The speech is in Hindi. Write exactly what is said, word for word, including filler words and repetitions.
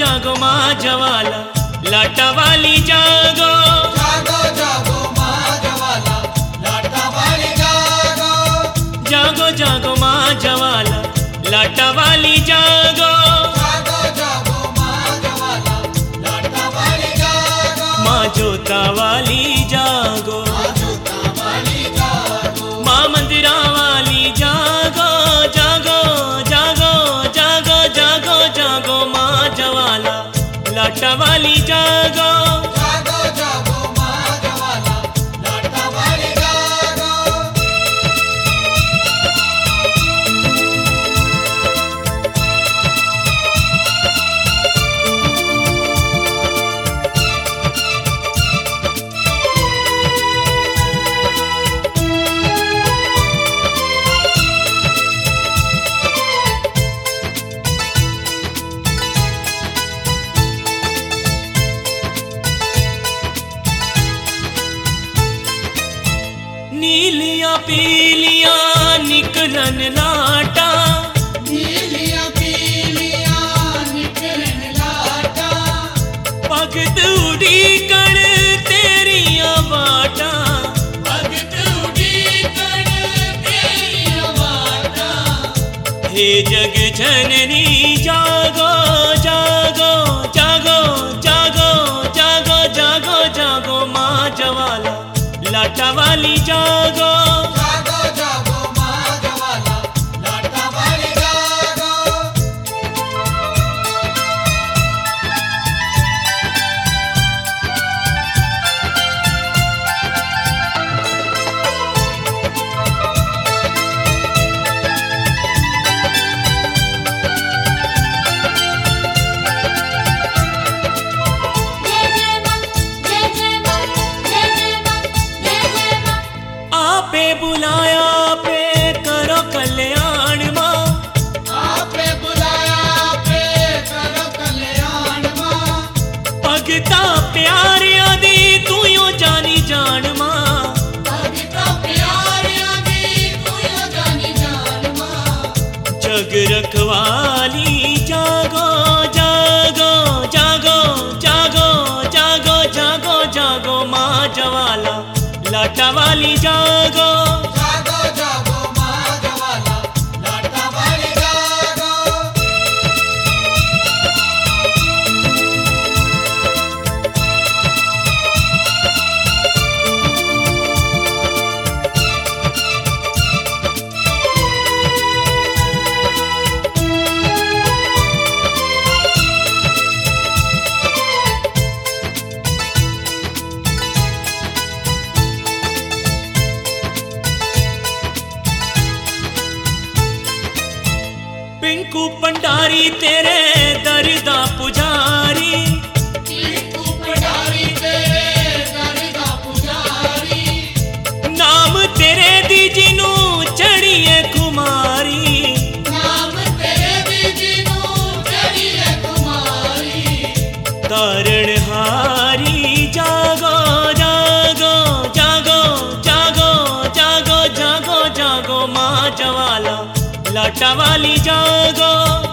जागो माँ जवाला लाटा वाली जागो। जागो जागो माँ जवाला लाटा वाली जागो। जागो जागो माँ जवाला लाटा वाली जागो। जागो जागो माँ जवाला लाटा वाली जागो। माँ जोता वाली जागो। माँ जोता वाली जागो। माँ मंदिरा वाली जागो। जागो जागो जागो जागो जागो माँ जवाला लाटा वाली जागो। जागो जागो माँ जवाला लाटा वाली जागो। नीलिया पीलिया निकलन लाटा। नीलिया पीलिया निकलन लाटा। भगत उड़ी कण तेरिया बाटा। भगत उड़ी कण तेरिया बाटा। हे जग जननी जागो जागो जागो जागो जागो जागो जागो माँ जवाला लाटा वाली जागो। जागो जागो माँ जवाला लाटा वाली जागो। जय जय माँ जय जय माँ जय जय माँ जय जय माँ। आपे बुलाया पे करो कल्याण माँ। आपे बुलाया पे करो कल्याण माँ। भगता प्यारिया दी तू यो जानी जान माँ। भगता प्यारिया दी तू यो जानी जान माँ। जग रखवाली जागो जागो जागो जागो जागो जागो जागो माँ जवाला लाटा वाली जागो। जागो जागो माँ जवाला लाटा वाली जागो। पिंकू भंडारी तेरे दरदा पुजारी। टिंकू पटारी तेरे दर दा पुजारी। नाम तेरे दी जिनू चढ़िए कुमारी। नाम तेरे दी जिनू चढ़िए कुमारी। तारण हारी जागो जागो जागो जागो जागो जागो जागो माँ जवाला लाटा वाली जागो।